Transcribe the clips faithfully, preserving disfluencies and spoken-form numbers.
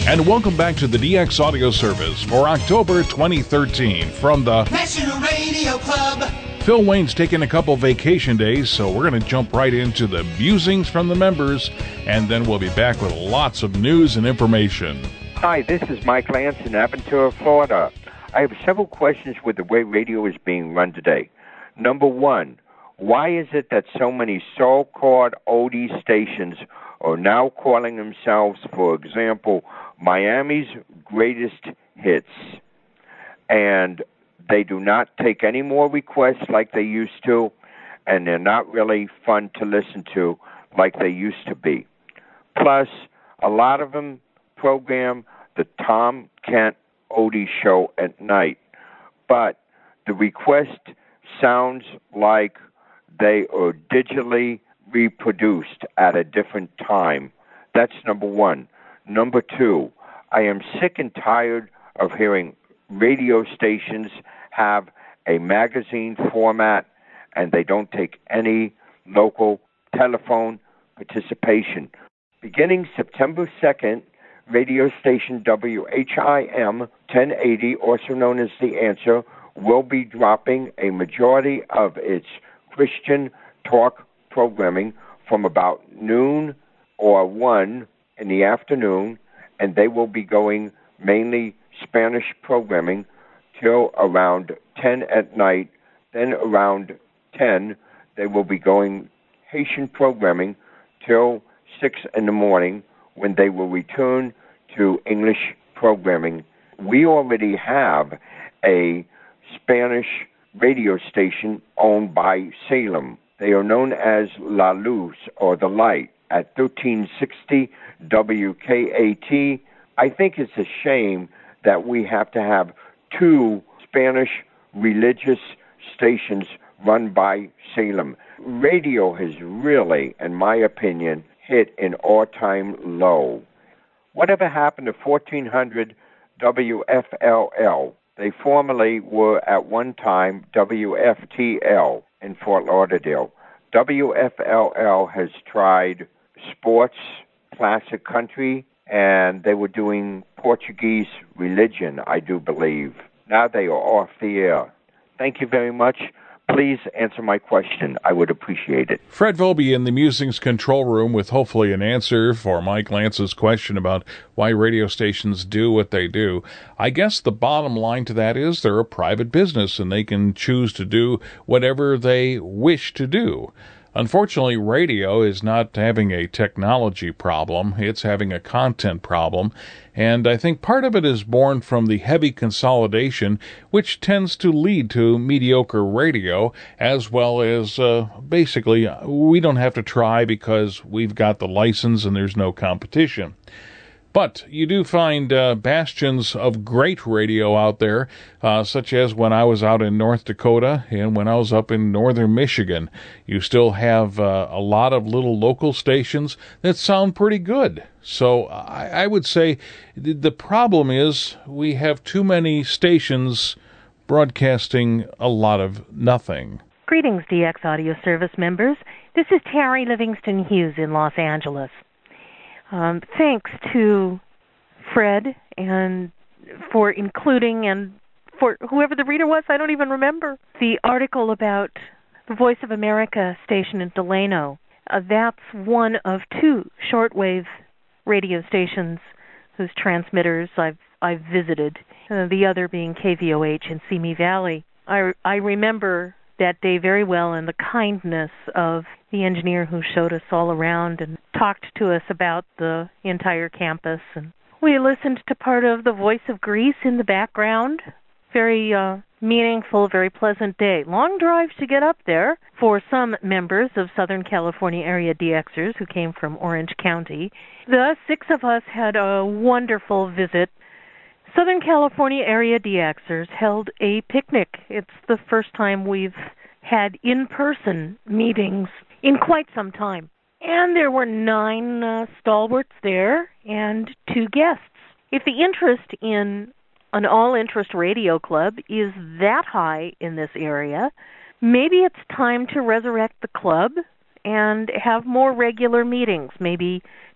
And welcome back to the D X Audio Service for October twenty thirteen from the National Radio Club. Phil Wayne's taking a couple vacation days, so we're going to jump right into the musings from the members, and then we'll be back with lots of news and information. Hi, this is Mike Lance in Aventura, Florida. I have several questions with the way radio is being run today. Number one, why is it that so many so-called oldie stations are now calling themselves, for example, Miami's Greatest Hits, and they do not take any more requests like they used to, and they're not really fun to listen to like they used to be. Plus, a lot of them program the Tom Kent Oldie Show at night, but the request sounds like they are digitally reproduced at a different time. That's number one. Number two, I am sick and tired of hearing radio stations have a magazine format and they don't take any local telephone participation. Beginning September second, radio station W H I M ten eighty, also known as The Answer, will be dropping a majority of its Christian talk programming from about noon or one in the afternoon, and they will be going mainly Spanish programming till around ten at night. Then around ten, they will be going Haitian programming till six in the morning, when they will return to English programming. We already have a Spanish radio station owned by Salem. They are known as La Luz, or The Light, at thirteen sixty W K A T. I think it's a shame that we have to have two Spanish religious stations run by Salem. Radio has really, in my opinion, hit an all-time low. Whatever happened to fourteen hundred W F L L? They formerly were at one time W F T L in Fort Lauderdale. W F L L has tried sports, classic country, and they were doing Portuguese religion, I do believe. Now they are off the air. Thank you very much. Please answer my question. I would appreciate it. Fred Volpe in the Musings control room with hopefully an answer for Mike Lance's question about why radio stations do what they do. I guess the bottom line to that is they're a private business and they can choose to do whatever they wish to do. Unfortunately, radio is not having a technology problem. It's having a content problem. And I think part of it is born from the heavy consolidation, which tends to lead to mediocre radio, as well as uh, basically we don't have to try because we've got the license and there's no competition. But you do find uh, bastions of great radio out there, uh, such as when I was out in North Dakota and when I was up in northern Michigan. You still have uh, a lot of little local stations that sound pretty good. So I, I would say the problem is we have too many stations broadcasting a lot of nothing. Greetings, D X Audio Service members. This is Terry Livingston Hughes in Los Angeles. Um, thanks to Fred and for including, and for whoever the reader was, I don't even remember, the article about the Voice of America station in Delano. Uh, that's one of two shortwave radio stations whose transmitters I've I've visited, uh, the other being K V O H in Simi Valley. I, I remember that day very well, and the kindness of the engineer who showed us all around and talked to us about the entire campus. And we listened to part of the Voice of Greece in the background. Very uh, meaningful, very pleasant day. Long drive to get up there for some members of Southern California area DXers who came from Orange County. The six of us had a wonderful visit. Southern California area DXers held a picnic. It's the first time we've had in-person meetings in quite some time. And there were nine uh, stalwarts there and two guests. If the interest in an all-interest radio club is that high in this area, maybe it's time to resurrect the club and have more regular meetings, maybe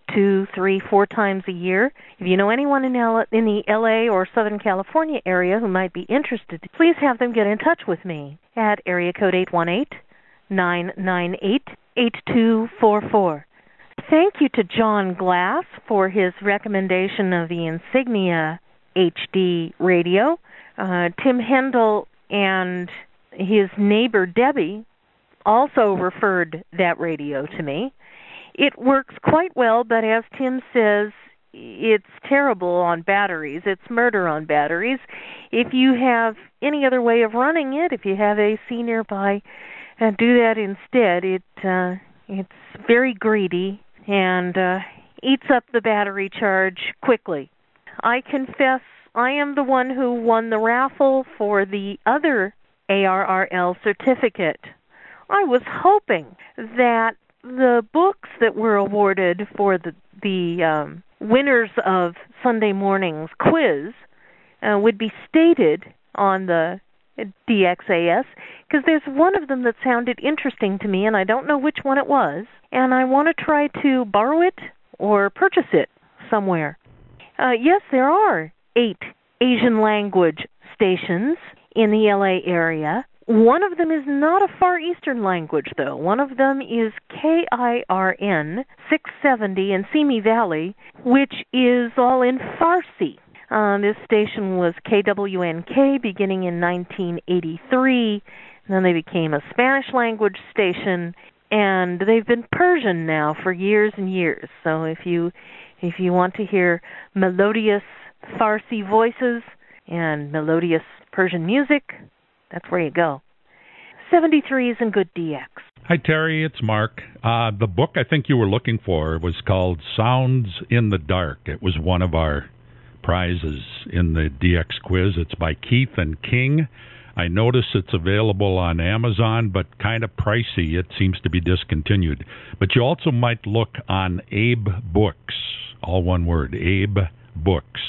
two, three, four times a year. If you know anyone in, L- in the L A or Southern California area who might be interested, please have them get in touch with me at area code eight one eight, nine nine eight, eight two four four. Thank you to John Glass for his recommendation of the Insignia H D radio. Uh, Tim Hendel and his neighbor Debbie also referred that radio to me. It works quite well, but as Tim says, it's terrible on batteries. It's murder on batteries. If you have any other way of running it, if you have A C nearby, uh, do that instead. It uh, it's very greedy and uh, eats up the battery charge quickly. I confess I am the one who won the raffle for the other A R R L certificate. I was hoping that the books that were awarded for the the um, winners of Sunday morning's quiz uh, would be stated on the D X A S, because there's one of them that sounded interesting to me, and I don't know which one it was, and I want to try to borrow it or purchase it somewhere. Uh, yes, there are eight Asian language stations in the L A area. One of them is not a Far Eastern language, though. One of them is K I R N six seventy in Simi Valley, which is all in Farsi. Uh, this station was K W N K beginning in nineteen eighty-three. And then they became a Spanish language station, and they've been Persian now for years and years. So if you if you want to hear melodious Farsi voices and melodious Persian music, that's where you go. seventy-three is in good D X. Hi, Terry. It's Mark. Uh, the book I think you were looking for was called Sounds in the Dark. It was one of our prizes in the D X quiz. It's by Keith and King. I notice it's available on Amazon, but kind of pricey. It seems to be discontinued. But you also might look on Abe Books, all one word, abe books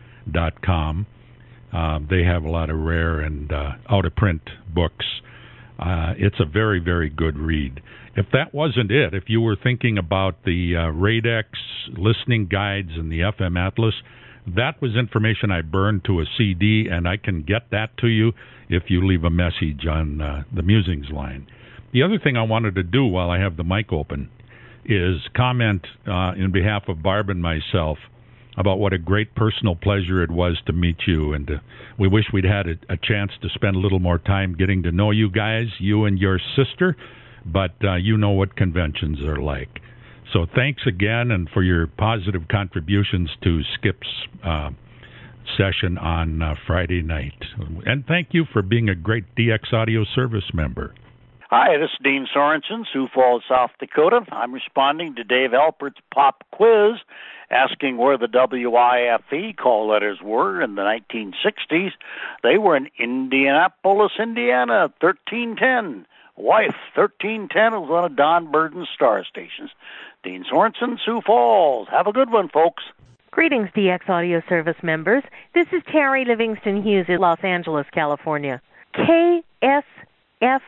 dot com. Uh, they have a lot of rare and uh, out-of-print books. Uh, it's a very, very good read. If that wasn't it, if you were thinking about the uh, Radex listening guides and the F M Atlas, that was information I burned to a C D, and I can get that to you if you leave a message on uh, the Musings line. The other thing I wanted to do while I have the mic open is comment uh, in behalf of Barb and myself about what a great personal pleasure it was to meet you, and uh, we wish we'd had a, a chance to spend a little more time getting to know you guys, you and your sister, but uh, you know what conventions are like. So thanks again, and for your positive contributions to Skip's uh, session on uh, Friday night. And thank you for being a great D X Audio Service member. Hi, this is Dean Sorensen, Sioux Falls, South Dakota. I'm responding to Dave Alpert's pop quiz, asking where the W I F E call letters were in the nineteen sixties. They were in Indianapolis, Indiana, thirteen ten. Wife, thirteen ten was one of Don Burden's star stations. Dean Sorensen, Sioux Falls. Have a good one, folks. Greetings, D X Audio Service members. This is Terry Livingston Hughes in Los Angeles, California. K S F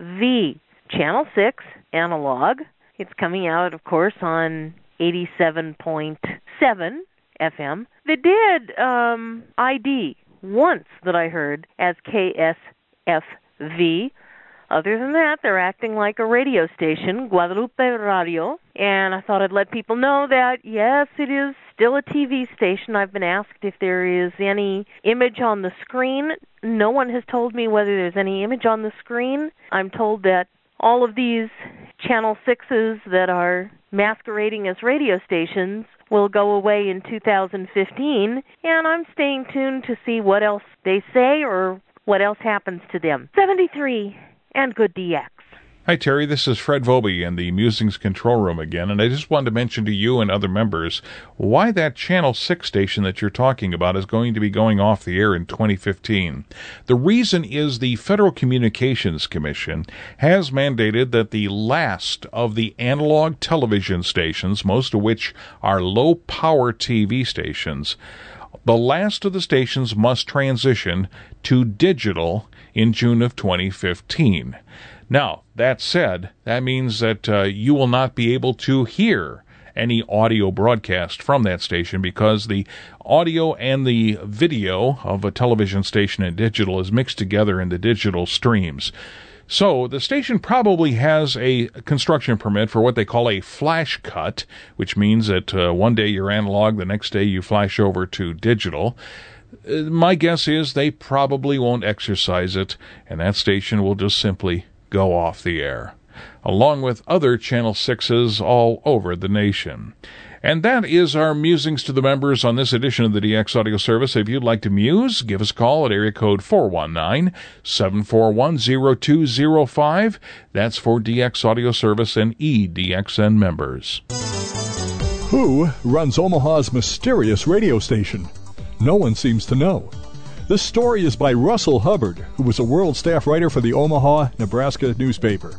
V, Channel six, analog. It's coming out, of course, on eighty-seven point seven F M. They did um, I D once that I heard as K S F V. Other than that, they're acting like a radio station, Guadalupe Radio, and I thought I'd let people know that, yes, it is still a T V station. I've been asked if there is any image on the screen. No one has told me whether there's any image on the screen. I'm told that all of these Channel sixes that are masquerading as radio stations will go away in two thousand fifteen, and I'm staying tuned to see what else they say or what else happens to them. seventy-three and good D X. Hi, Terry. This is Fred Vobie in the Musings Control Room again, and I just wanted to mention to you and other members why that Channel six station that you're talking about is going to be going off the air in twenty fifteen. The reason is the Federal Communications Commission has mandated that the last of the analog television stations, most of which are low-power T V stations, the last of the stations must transition to digital in June of twenty fifteen. Now, that said, that means that uh, you will not be able to hear any audio broadcast from that station because the audio and the video of a television station and digital is mixed together in the digital streams. So the station probably has a construction permit for what they call a flash cut, which means that uh, one day you're analog, the next day you flash over to digital. Uh, my guess is they probably won't exercise it, and that station will just simply go off the air, along with other Channel sixes all over the nation. And that is our musings to the members on this edition of the D X Audio Service. If you'd like to muse, give us a call at area code four one nine, seven four one, zero two zero five. That's for D X Audio Service and E D X N members. Who runs Omaha's mysterious radio station? No one seems to know. This story is by Russell Hubbard, who was a world staff writer for the Omaha, Nebraska newspaper.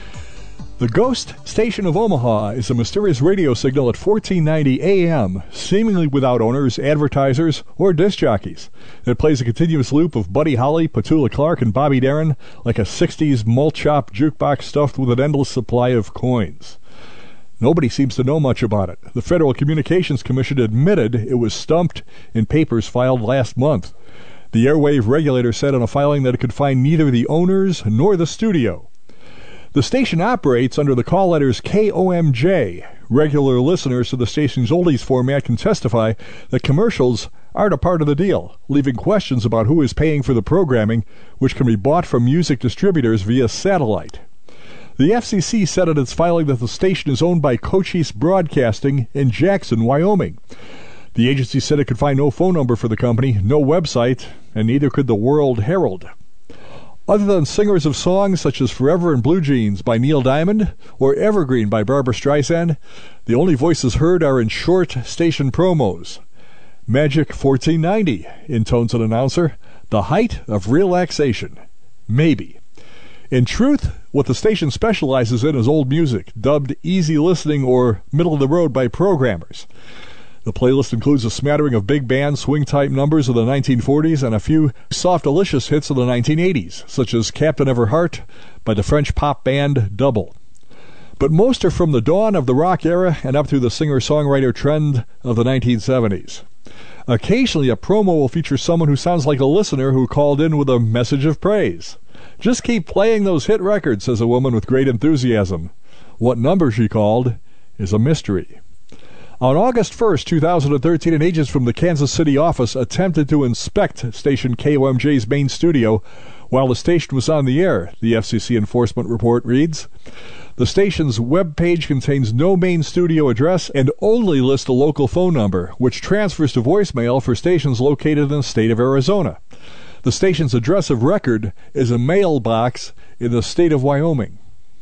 The Ghost Station of Omaha is a mysterious radio signal at fourteen ninety A M, seemingly without owners, advertisers, or disc jockeys. It plays a continuous loop of Buddy Holly, Petula Clark, and Bobby Darin like a sixties malt shop jukebox stuffed with an endless supply of coins. Nobody seems to know much about it. The Federal Communications Commission admitted it was stumped in papers filed last month. The airwave regulator said in a filing that it could find neither the owners nor the studio. The station operates under the call letters K O M J. Regular listeners to the station's oldies format can testify that commercials aren't a part of the deal, leaving questions about who is paying for the programming, which can be bought from music distributors via satellite. The F C C said in its filing that the station is owned by Cochise Broadcasting in Jackson, Wyoming. The agency said it could find no phone number for the company, no website, and neither could the World Herald. Other than singers of songs such as Forever and Blue Jeans by Neil Diamond or Evergreen by Barbra Streisand, the only voices heard are in short station promos. Magic fourteen ninety intones an announcer, the height of relaxation. Maybe. In truth, what the station specializes in is old music, dubbed easy listening or middle-of-the-road by programmers. The playlist includes a smattering of big band swing-type numbers of the nineteen forties and a few soft-delicious hits of the nineteen eighties, such as Captain Everhart by the French pop band Double. But most are from the dawn of the rock era and up through the singer-songwriter trend of the nineteen seventies. Occasionally, a promo will feature someone who sounds like a listener who called in with a message of praise. "Just keep playing those hit records," says a woman with great enthusiasm. What number she called is a mystery. On August first, two thousand thirteen, an agent from the Kansas City office attempted to inspect station K O M J's main studio while the station was on the air, the F C C enforcement report reads. The station's web page contains no main studio address and only lists a local phone number, which transfers to voicemail for stations located in the state of Arizona. The station's address of record is a mailbox in the state of Wyoming.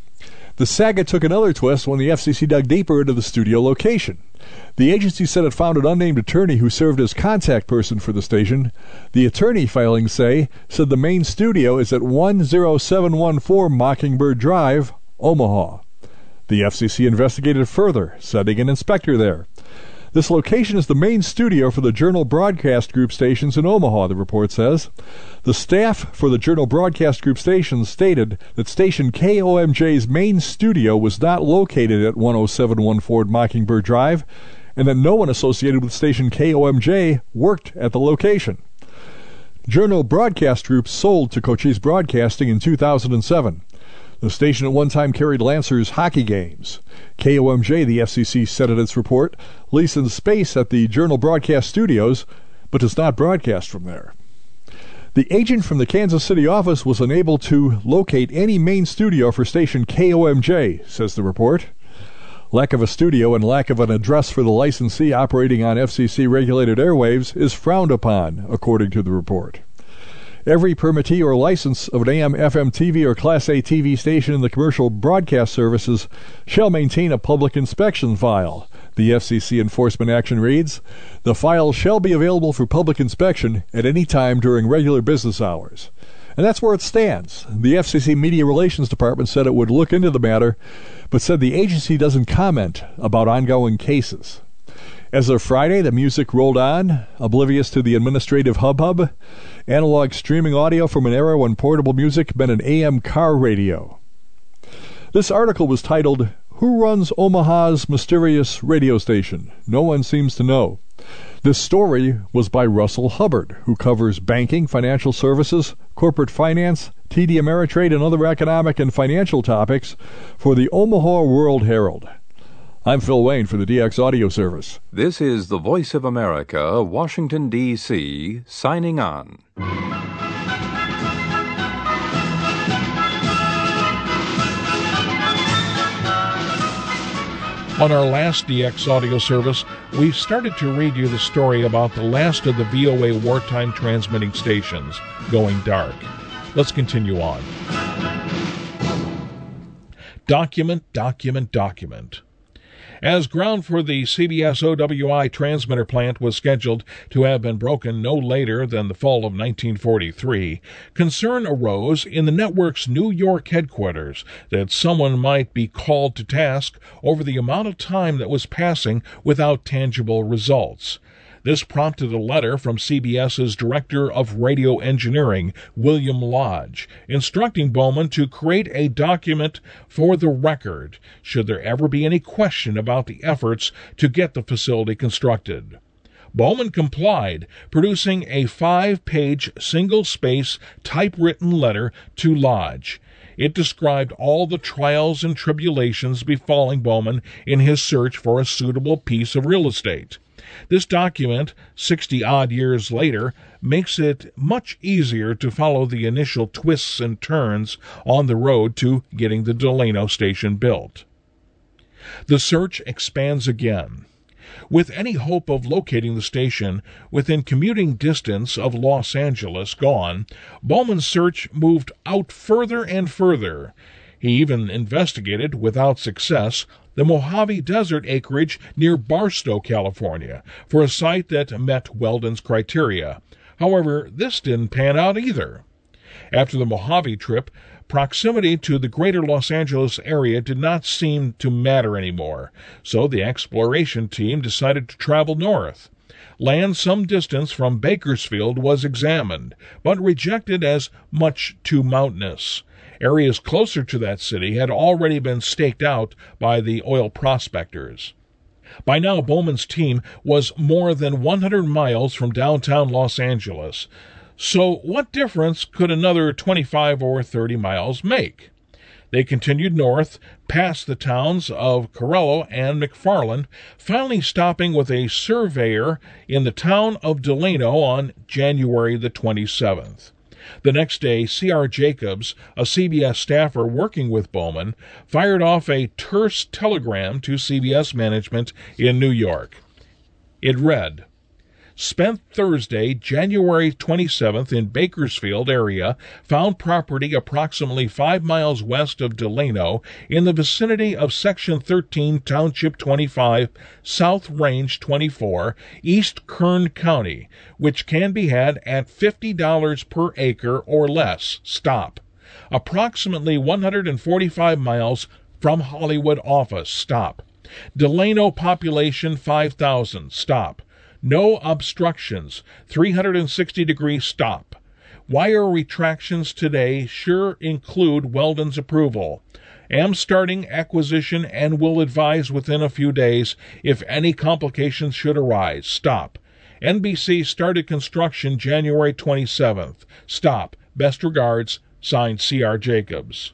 The saga took another twist when the F C C dug deeper into the studio location. The agency said it found an unnamed attorney who served as contact person for the station. The attorney filings say said the main studio is at one oh seven one four Mockingbird Drive, Omaha. The F C C investigated further, sending an inspector there. This location is the main studio for the Journal Broadcast Group stations in Omaha, the report says. The staff for the Journal Broadcast Group stations stated that station K O M J's main studio was not located at one oh seven one four Mockingbird Drive, and that no one associated with station K O M J worked at the location. Journal Broadcast Group sold to Cochise Broadcasting in two thousand seven. The station at one time carried Lancers hockey games. K O M J, the F C C said in its report, leases space at the Journal Broadcast Studios, but does not broadcast from there. The agent from the Kansas City office was unable to locate any main studio for station K O M J, says the report. Lack of a studio and lack of an address for the licensee operating on F C C-regulated airwaves is frowned upon, according to the report. Every permittee or license of an A M F M T V or Class A T V station in the commercial broadcast services shall maintain a public inspection file. The F C C enforcement action reads, the file shall be available for public inspection at any time during regular business hours. And that's where it stands. The F C C Media Relations Department said it would look into the matter, but said the agency doesn't comment about ongoing cases. As of Friday, the music rolled on, oblivious to the administrative hubbub, analog streaming audio from an era when portable music meant an A M car radio. This article was titled, Who runs Omaha's mysterious radio station? No one seems to know. This story was by Russell Hubbard, who covers banking, financial services, corporate finance, T D Ameritrade, and other economic and financial topics for the Omaha World Herald. I'm Phil Wayne for the D X Audio Service. This is the Voice of America, Washington, D C, signing on. On our last D X audio service, we started to read you the story about the last of the V O A wartime transmitting stations going dark. Let's continue on. Document, document, document. As ground for the C B S O W I transmitter plant was scheduled to have been broken no later than the fall of nineteen forty-three, concern arose in the network's New York headquarters that someone might be called to task over the amount of time that was passing without tangible results. This prompted a letter from CBS's Director of Radio Engineering, William Lodge, instructing Bowman to create a document for the record should there ever be any question about the efforts to get the facility constructed. Bowman complied, producing a five-page, single-space, typewritten letter to Lodge. It described all the trials and tribulations befalling Bowman in his search for a suitable piece of real estate. This document, sixty-odd years later, makes it much easier to follow the initial twists and turns on the road to getting the Delano station built. The search expands again. With any hope of locating the station within commuting distance of Los Angeles gone, Bowman's search moved out further and further. He even investigated, without success, the Mojave Desert acreage near Barstow, California, for a site that met Weldon's criteria. However, this didn't pan out either. After the Mojave trip, proximity to the greater Los Angeles area did not seem to matter anymore, so the exploration team decided to travel north. Land some distance from Bakersfield was examined, but rejected as much too mountainous. Areas closer to that city had already been staked out by the oil prospectors. By now, Bowman's team was more than one hundred miles from downtown Los Angeles. So what difference could another twenty-five or thirty miles make? They continued north, past the towns of Carollo and McFarland, finally stopping with a surveyor in the town of Delano on January the twenty-seventh. The next day, C R Jacobs, a C B S staffer working with Bowman, fired off a terse telegram to C B S management in New York. It read, "Spent Thursday, January twenty-seventh in Bakersfield area, found property approximately five miles west of Delano in the vicinity of Section thirteen, Township twenty-five, South Range twenty-four, East Kern County, which can be had at fifty dollars per acre or less. Stop. Approximately one hundred forty-five miles from Hollywood office. Stop. Delano population five thousand. Stop. No obstructions, three hundred sixty degree stop. Wire retractions today sure include Weldon's approval. Am starting acquisition and will advise within a few days if any complications should arise. Stop. N B C started construction January twenty-seventh. Stop. Best regards, signed C R Jacobs."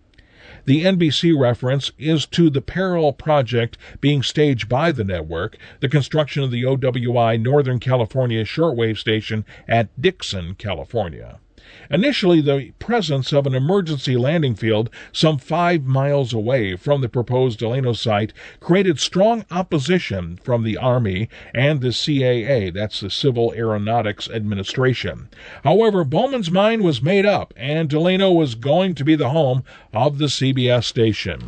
The N B C reference is to the parallel project being staged by the network, the construction of the O W I Northern California shortwave station at Dixon, California. Initially, the presence of an emergency landing field some five miles away from the proposed Delano site created strong opposition from the Army and the C A A, that's the Civil Aeronautics Administration. However, Bowman's mind was made up, and Delano was going to be the home of the C B S station.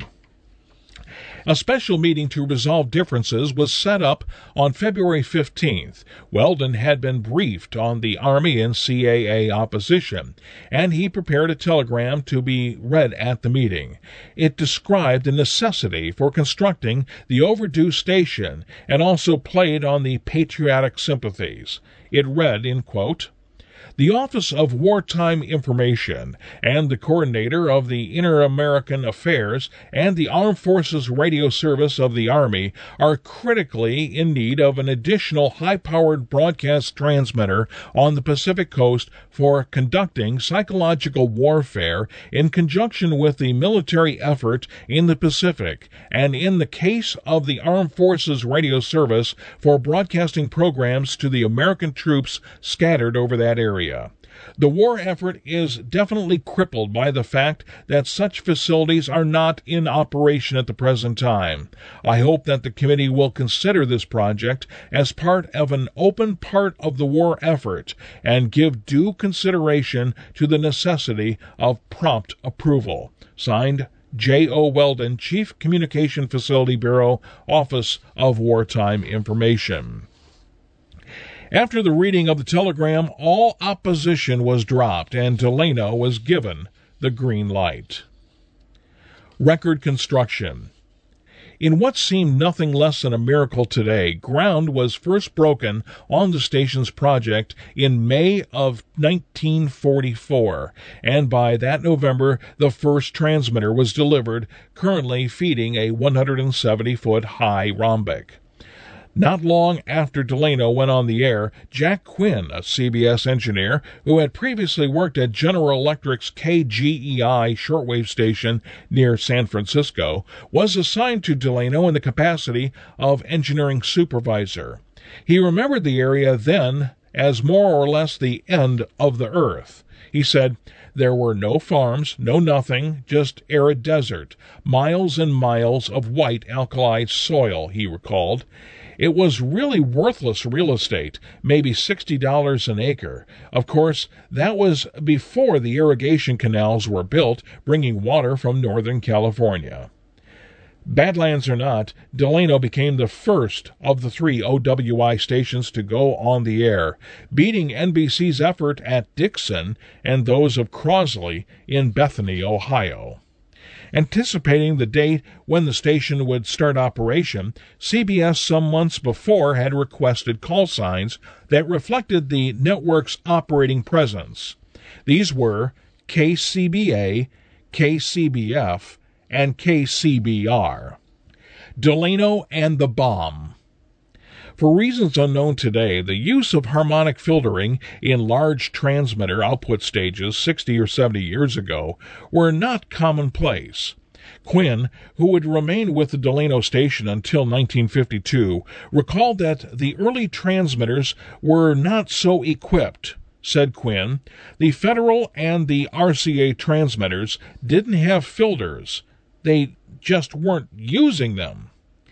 A special meeting to resolve differences was set up on February fifteenth. Weldon had been briefed on the Army and C A A opposition, and he prepared a telegram to be read at the meeting. It described the necessity for constructing the overdue station and also played on the patriotic sympathies. It read, in quote, The Office of Wartime Information and the coordinator of the Inter-American Affairs and the Armed Forces Radio Service of the Army are critically in need of an additional high-powered broadcast transmitter on the Pacific Coast for conducting psychological warfare in conjunction with the military effort in the Pacific, and in the case of the Armed Forces Radio Service for broadcasting programs to the American troops scattered over that area. The war effort is definitely crippled by the fact that such facilities are not in operation at the present time. I hope that the committee will consider this project as part of an open part of the war effort and give due consideration to the necessity of prompt approval. Signed, J O. Weldon, Chief Communication Facility Bureau, Office of Wartime Information. After the reading of the telegram, all opposition was dropped, and Delano was given the green light. Record construction. In what seemed nothing less than a miracle today, ground was first broken on the station's project in May of nineteen forty-four, and by that November, the first transmitter was delivered, currently feeding a one hundred seventy foot high rhombic. Not long after Delano went on the air, Jack Quinn, a C B S engineer who had previously worked at General Electric's K G E I shortwave station near San Francisco, was assigned to Delano in the capacity of engineering supervisor. He remembered the area then as more or less the end of the earth. He said, "There were no farms, no nothing, just arid desert, miles and miles of white alkali soil," he recalled. It was really worthless real estate, maybe sixty dollars an acre. Of course, that was before the irrigation canals were built, bringing water from Northern California. Badlands or not, Delano became the first of the three O W I stations to go on the air, beating N B C's effort at Dixon and those of Crosley in Bethany, Ohio. Anticipating the date when the station would start operation, C B S some months before had requested call signs that reflected the network's operating presence. These were K C B A, K C B F, and K C B R. Delano and the Bomb. For reasons unknown today, the use of harmonic filtering in large transmitter output stages sixty or seventy years ago were not commonplace. Quinn, who would remain with the Delano station until nineteen fifty-two, recalled that the early transmitters were not so equipped. Said Quinn, "The Federal and the R C A transmitters didn't have filters. They just weren't using them."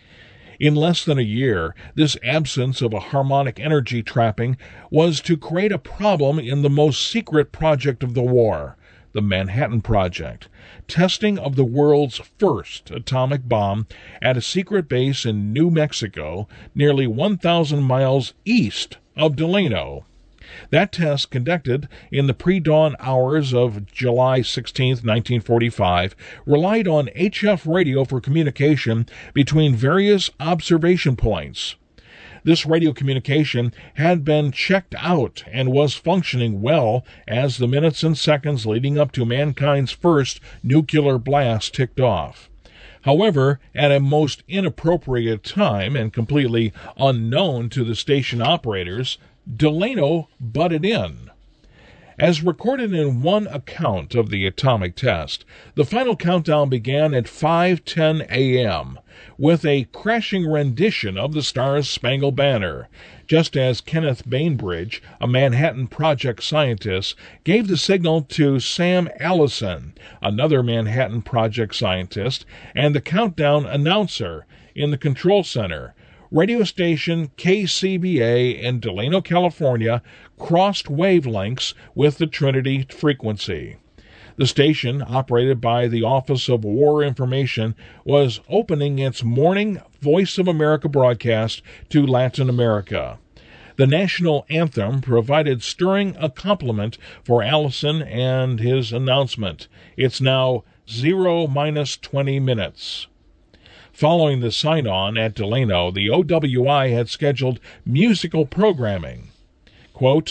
In less than a year, this absence of a harmonic energy trapping was to create a problem in the most secret project of the war, the Manhattan Project, testing of the world's first atomic bomb at a secret base in New Mexico, nearly one thousand miles east of Delano. That test, conducted in the pre-dawn hours of July sixteenth, nineteen forty-five, relied on H F radio for communication between various observation points. This radio communication had been checked out and was functioning well as the minutes and seconds leading up to mankind's first nuclear blast ticked off. However, at a most inappropriate time and completely unknown to the station operators, Delano butted in. As recorded in one account of the atomic test, the final countdown began at five ten a.m. with a crashing rendition of the Star Spangled Banner, just as Kenneth Bainbridge, a Manhattan Project scientist, gave the signal to Sam Allison, another Manhattan Project scientist, and the countdown announcer in the control center. Radio station K C B A in Delano, California, crossed wavelengths with the Trinity frequency. The station, operated by the Office of War Information, was opening its morning Voice of America broadcast to Latin America. The national anthem provided stirring accompaniment for Allison and his announcement. It's now zero minus twenty minutes. Following the sign-on at Delano, the O W I had scheduled musical programming. Quote,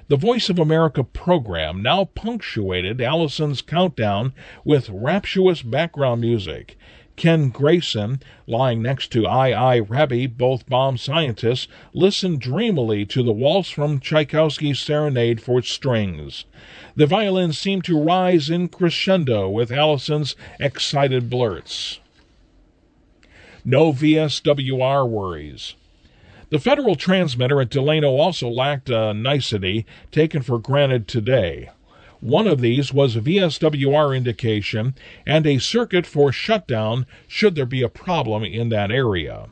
The Voice of America program now punctuated Allison's countdown with rapturous background music. Ken Grayson, lying next to I. I. Rabi, both bomb scientists, listened dreamily to the waltz from Tchaikovsky's Serenade for Strings. The violins seemed to rise in crescendo with Allison's excited blurts. No V S W R worries. The Federal transmitter at Delano also lacked a nicety taken for granted today. One of these was a V S W R indication and a circuit for shutdown should there be a problem in that area.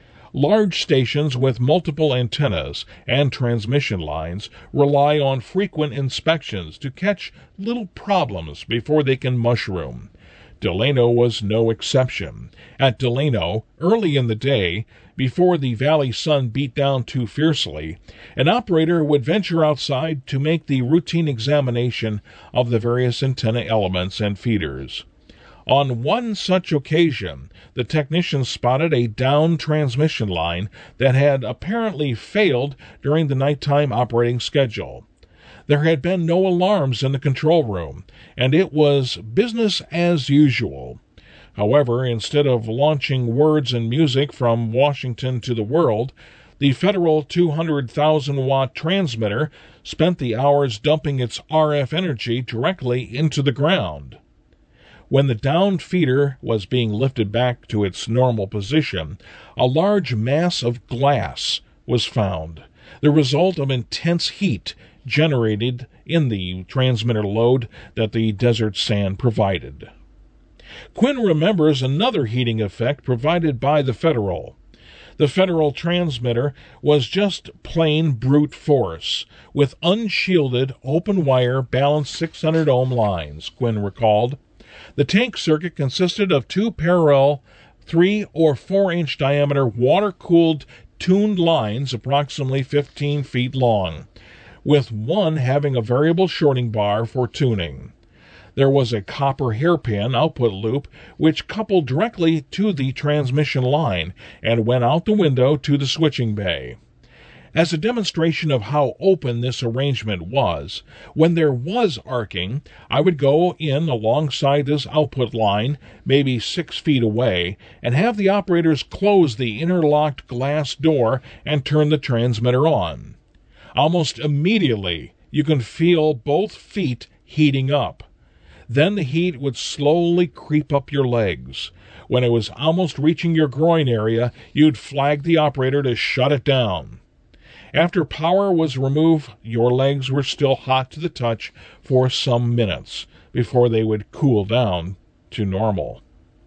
Large stations with multiple antennas and transmission lines rely on frequent inspections to catch little problems before they can mushroom. Delano was no exception. At Delano, early in the day, before the valley sun beat down too fiercely, an operator would venture outside to make the routine examination of the various antenna elements and feeders. On one such occasion, the technician spotted a down transmission line that had apparently failed during the nighttime operating schedule. There had been no alarms in the control room, and it was business as usual. However, instead of launching words and music from Washington to the world, the Federal two hundred thousand watt transmitter spent the hours dumping its R F energy directly into the ground. When the downed feeder was being lifted back to its normal position, a large mass of glass was found, the result of intense heat generated in the transmitter load that the desert sand provided. Quinn remembers another heating effect provided by the Federal. The Federal transmitter was just plain brute force, with unshielded, open-wire, balanced six hundred ohm lines, Quinn recalled. The tank circuit consisted of two parallel three- or four-inch diameter water-cooled tuned lines approximately fifteen feet long, with one having a variable shorting bar for tuning. There was a copper hairpin output loop which coupled directly to the transmission line and went out the window to the switching bay. As a demonstration of how open this arrangement was, when there was arcing, I would go in alongside this output line, maybe six feet away, and have the operators close the interlocked glass door and turn the transmitter on. Almost immediately, you can feel both feet heating up. Then the heat would slowly creep up your legs. When it was almost reaching your groin area, you'd flag the operator to shut it down. After power was removed, your legs were still hot to the touch for some minutes before they would cool down to normal.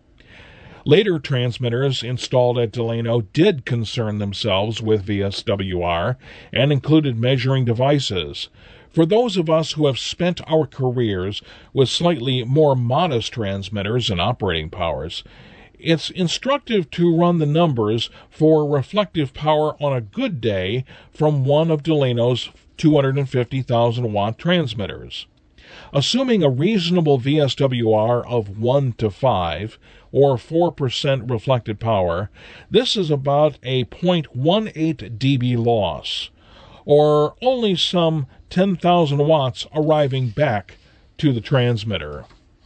Later transmitters installed at Delano did concern themselves with V S W R and included measuring devices. For those of us who have spent our careers with slightly more modest transmitters and operating powers, it's instructive to run the numbers for reflective power on a good day from one of Delano's two hundred fifty thousand watt transmitters. Assuming a reasonable V S W R of one to five, or four percent reflected power, this is about a zero point one eight d B loss, or only some ten thousand watts arriving back to the transmitter.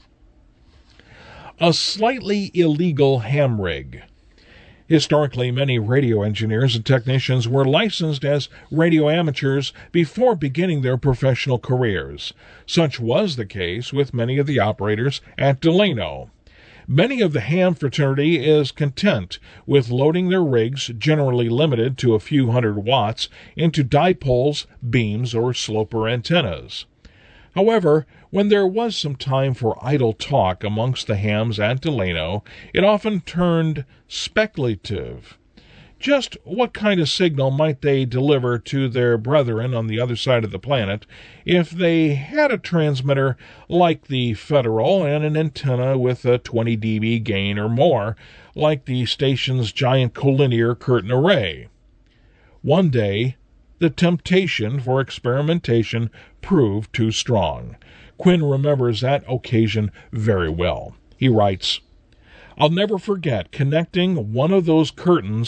A slightly illegal ham rig. Historically, many radio engineers and technicians were licensed as radio amateurs before beginning their professional careers. Such was the case with many of the operators at Delano. Many of the ham fraternity is content with loading their rigs, generally limited to a few hundred watts, into dipoles, beams, or sloper antennas. However, when there was some time for idle talk amongst the hams at Delano, it often turned speculative. Just what kind of signal might they deliver to their brethren on the other side of the planet if they had a transmitter like the Federal and an antenna with a twenty d B gain or more, like the station's giant collinear curtain array? One day, the temptation for experimentation proved too strong. Quinn remembers that occasion very well. He writes, "I'll never forget connecting one of those curtains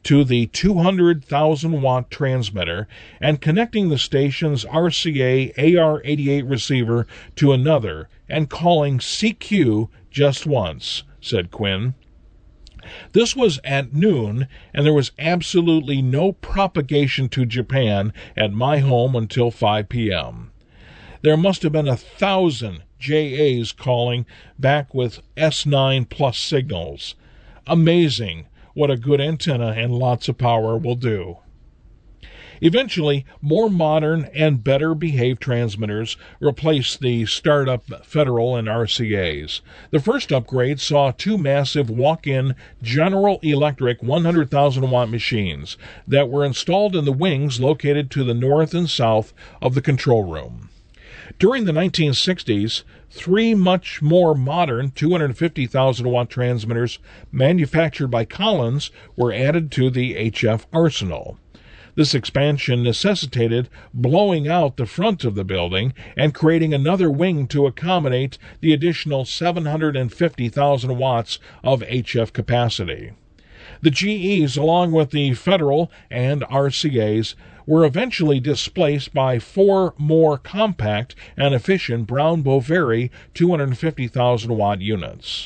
to the two hundred thousand watt transmitter and connecting the station's R C A A R eighty-eight receiver to another and calling C Q just once, said Quinn. This was at noon, and there was absolutely no propagation to Japan at my home until five p.m. There must have been a thousand J As calling back with S nine plus signals. Amazing what a good antenna and lots of power will do. Eventually, more modern and better behaved transmitters replaced the startup Federal and R C As. The first upgrade saw two massive walk-in General Electric one hundred thousand watt machines that were installed in the wings located to the north and south of the control room. During the nineteen sixties, three much more modern two hundred fifty thousand watt transmitters manufactured by Collins were added to the H F arsenal. This expansion necessitated blowing out the front of the building and creating another wing to accommodate the additional seven hundred fifty thousand watts of H F capacity. The G Es, along with the Federal and R C As, were eventually displaced by four more compact and efficient Brown Boveri two hundred fifty thousand watt units.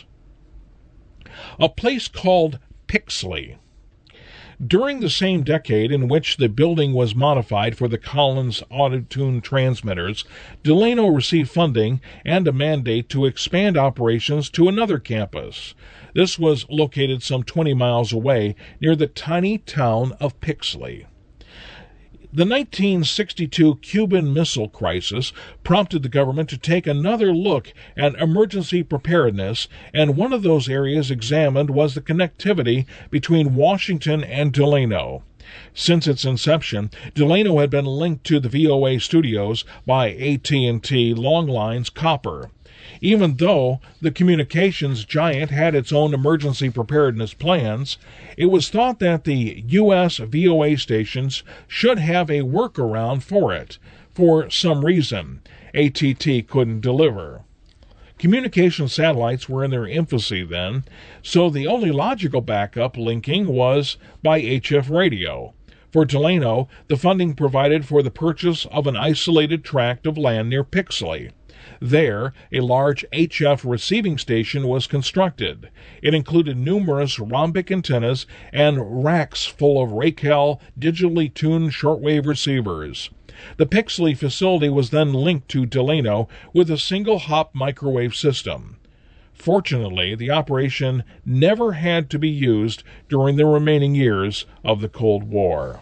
A place called Pixley. During the same decade in which the building was modified for the Collins Auto-Tune transmitters, Delano received funding and a mandate to expand operations to another campus. This was located some twenty miles away near the tiny town of Pixley. The nineteen sixty-two Cuban Missile Crisis prompted the government to take another look at emergency preparedness, and one of those areas examined was the connectivity between Washington and Delano. Since its inception, Delano had been linked to the V O A studios by A T and T Long Lines Copper. Even though the communications giant had its own emergency preparedness plans, it was thought that the U S V O A stations should have a workaround for it. For some reason, A T and T couldn't deliver. Communication satellites were in their infancy then, so the only logical backup linking was by H F radio. For Delano, the funding provided for the purchase of an isolated tract of land near Pixley. There, a large H F receiving station was constructed. It included numerous rhombic antennas and racks full of Racal digitally tuned shortwave receivers. The Pixley facility was then linked to Delano with a single-hop microwave system. Fortunately, the operation never had to be used during the remaining years of the Cold War.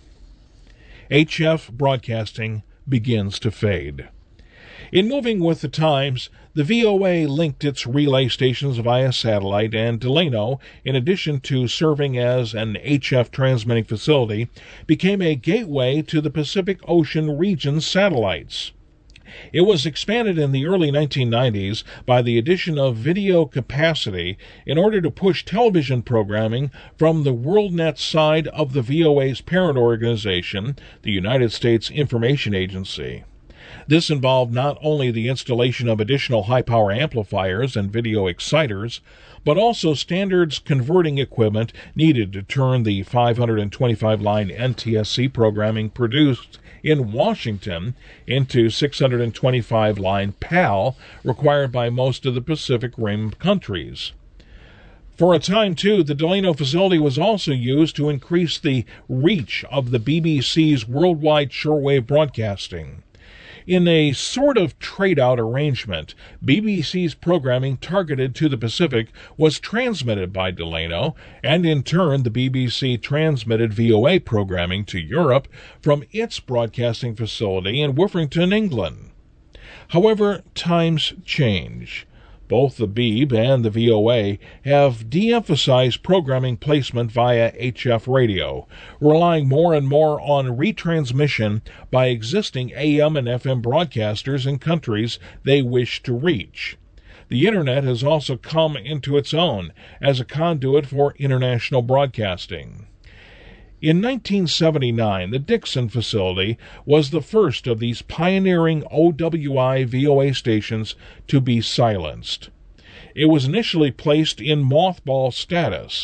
H F broadcasting begins to fade. In moving with the times, the V O A linked its relay stations via satellite, and Delano, in addition to serving as an H F transmitting facility, became a gateway to the Pacific Ocean region's satellites. It was expanded in the early nineteen nineties by the addition of video capacity in order to push television programming from the WorldNet side of the V O A's parent organization, the United States Information Agency. This involved not only the installation of additional high-power amplifiers and video exciters, but also standards converting equipment needed to turn the five hundred twenty-five line N T S C programming produced in Washington into six hundred twenty-five line P A L required by most of the Pacific Rim countries. For a time, too, the Delano facility was also used to increase the reach of the B B C's worldwide shortwave broadcasting. In a sort of trade-out arrangement, B B C's programming targeted to the Pacific was transmitted by Delano, and in turn the B B C transmitted V O A programming to Europe from its broadcasting facility in Wifferington, England. However, times change. Both the B E B and the V O A have de-emphasized programming placement via H F radio, relying more and more on retransmission by existing A M and F M broadcasters in countries they wish to reach. The Internet has also come into its own as a conduit for international broadcasting. In nineteen seventy-nine, the Dixon facility was the first of these pioneering O W I V O A stations to be silenced. It was initially placed in mothball status.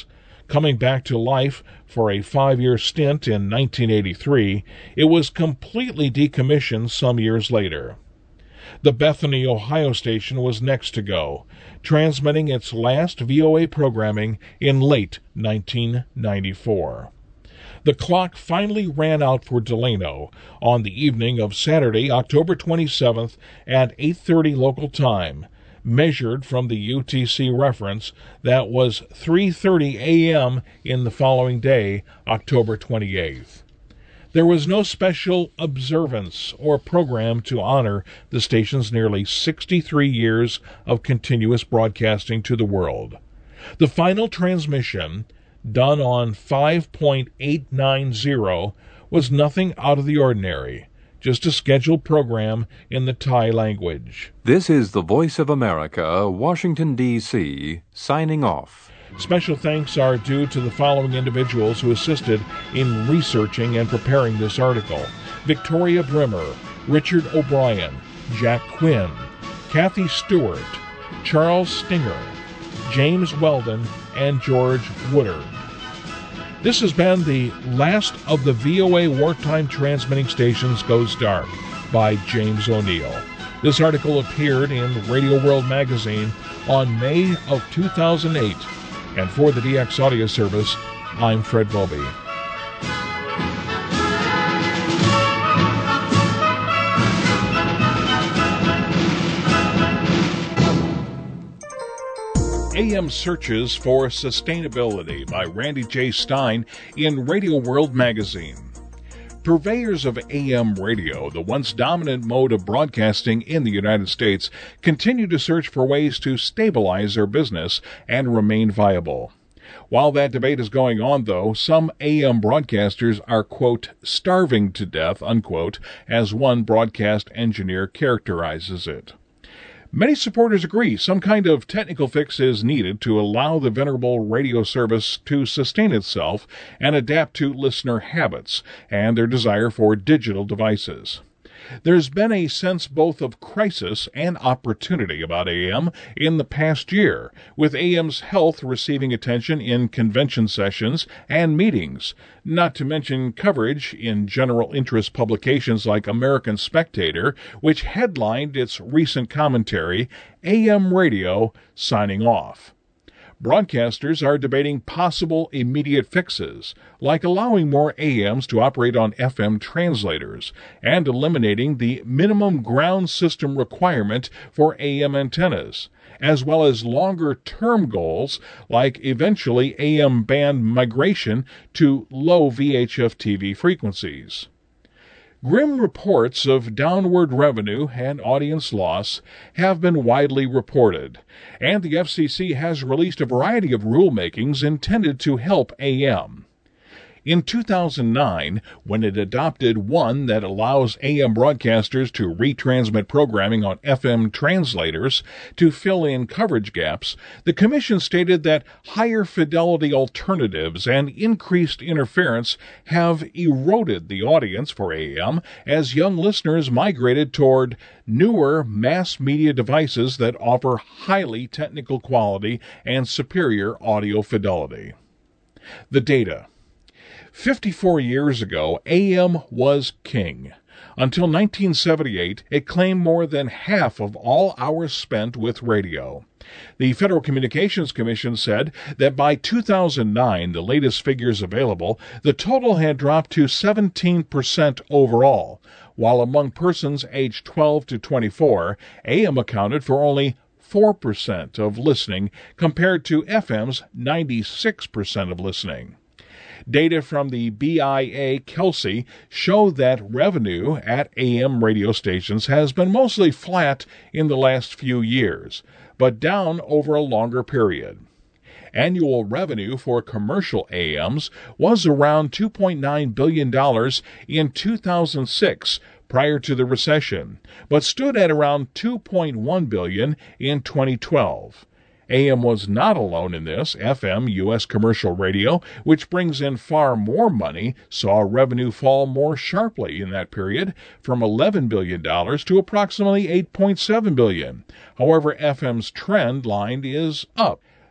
Coming back to life for a five-year stint in nineteen eighty-three, it was completely decommissioned some years later. The Bethany, Ohio station was next to go, transmitting its last V O A programming in late nineteen ninety-four. The clock finally ran out for Delano on the evening of Saturday, October twenty-seventh at eight thirty local time, measured from the U T C reference that was three thirty a.m. in the following day, October twenty-eighth. There was no special observance or program to honor the station's nearly sixty-three years of continuous broadcasting to the world. The final transmission, done on five point eight nine zero, was nothing out of the ordinary, just a scheduled program in the Thai language. This is the Voice of America, Washington, D C, signing off. Special thanks are due to the following individuals who assisted in researching and preparing this article: Victoria Brimmer, Richard O'Brien, Jack Quinn, Kathy Stewart, Charles Stinger, James Weldon, and George Woodard. This has been the last of the V O A Wartime Transmitting Stations Goes Dark by James O'Neill. This article appeared in Radio World magazine on May of two thousand eight. And for the D X Audio Service, I'm Fred Volpe. A M Searches for Sustainability by Randy J. Stein in Radio World magazine. Purveyors of A M radio, the once dominant mode of broadcasting in the United States, continue to search for ways to stabilize their business and remain viable. While that debate is going on, though, some A M broadcasters are, quote, starving to death, unquote, as one broadcast engineer characterizes it. Many supporters agree some kind of technical fix is needed to allow the venerable radio service to sustain itself and adapt to listener habits and their desire for digital devices. There's been a sense both of crisis and opportunity about A M in the past year, with A M's health receiving attention in convention sessions and meetings, not to mention coverage in general interest publications like American Spectator, which headlined its recent commentary, A M Radio Signing Off. Broadcasters are debating possible immediate fixes, like allowing more A Ms to operate on F M translators and eliminating the minimum ground system requirement for A M antennas, as well as longer-term goals like eventually A M band migration to low V H F T V frequencies. Grim reports of downward revenue and audience loss have been widely reported, and the F C C has released a variety of rulemakings intended to help A M. In two thousand nine, when it adopted one that allows A M broadcasters to retransmit programming on F M translators to fill in coverage gaps, the Commission stated that higher fidelity alternatives and increased interference have eroded the audience for A M as young listeners migrated toward newer mass media devices that offer highly technical quality and superior audio fidelity. The data. fifty-four years ago, A M was king. Until nineteen seventy-eight, it claimed more than half of all hours spent with radio. The Federal Communications Commission said that by two thousand nine, the latest figures available, the total had dropped to seventeen percent overall, while among persons aged twelve to twenty-four, A M accounted for only four percent of listening compared to F M's ninety-six percent of listening. Data from the B I A Kelsey show that revenue at A M radio stations has been mostly flat in the last few years, but down over a longer period. Annual revenue for commercial A Ms was around two point nine billion dollars in two thousand six, prior to the recession, but stood at around two point one billion dollars in twenty twelve. A M was not alone in this. F M, U S commercial radio, which brings in far more money, saw revenue fall more sharply in that period, from eleven billion dollars to approximately eight point seven billion dollars. However, F M's trend line is up.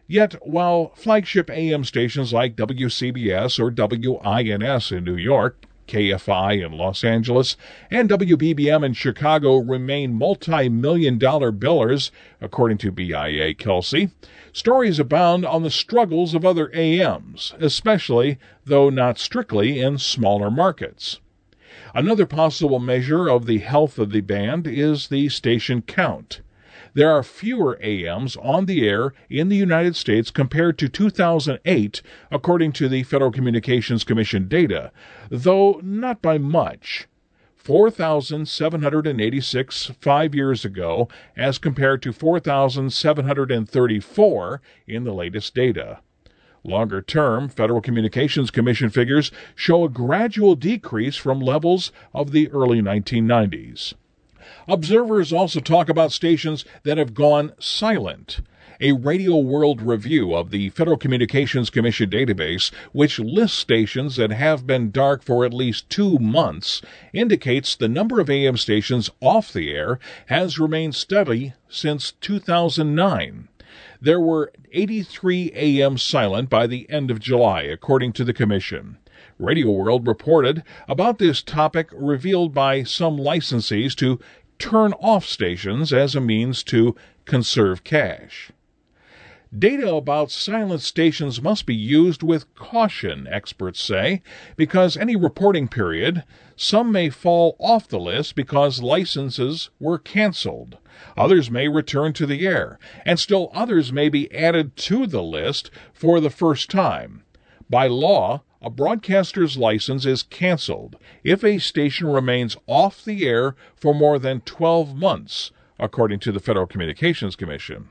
Yet, while flagship A M stations like W C B S or W I N S in New York, K F I in Los Angeles, and W B B M in Chicago remain multi-million dollar billers, according to B I A Kelsey, stories abound on the struggles of other A Ms, especially, though not strictly, in smaller markets. Another possible measure of the health of the band is the station count. There are fewer A Ms on the air in the United States compared to two thousand eight, according to the Federal Communications Commission data, though not by much. four thousand seven hundred eighty-six five years ago, as compared to four thousand seven hundred thirty-four in the latest data. Longer term, Federal Communications Commission figures show a gradual decrease from levels of the early nineteen nineties. Observers also talk about stations that have gone silent. A Radio World review of the Federal Communications Commission database, which lists stations that have been dark for at least two months, indicates the number of A M stations off the air has remained steady since two thousand nine. There were eighty-three A M silent by the end of July, according to the Commission. Radio World reported about this topic revealed by some licensees to turn off stations as a means to conserve cash. Data about silent stations must be used with caution, experts say, because any reporting period, some may fall off the list because licenses were canceled. Others may return to the air, and still others may be added to the list for the first time. By law, a broadcaster's license is canceled if a station remains off the air for more than twelve months, according to the Federal Communications Commission.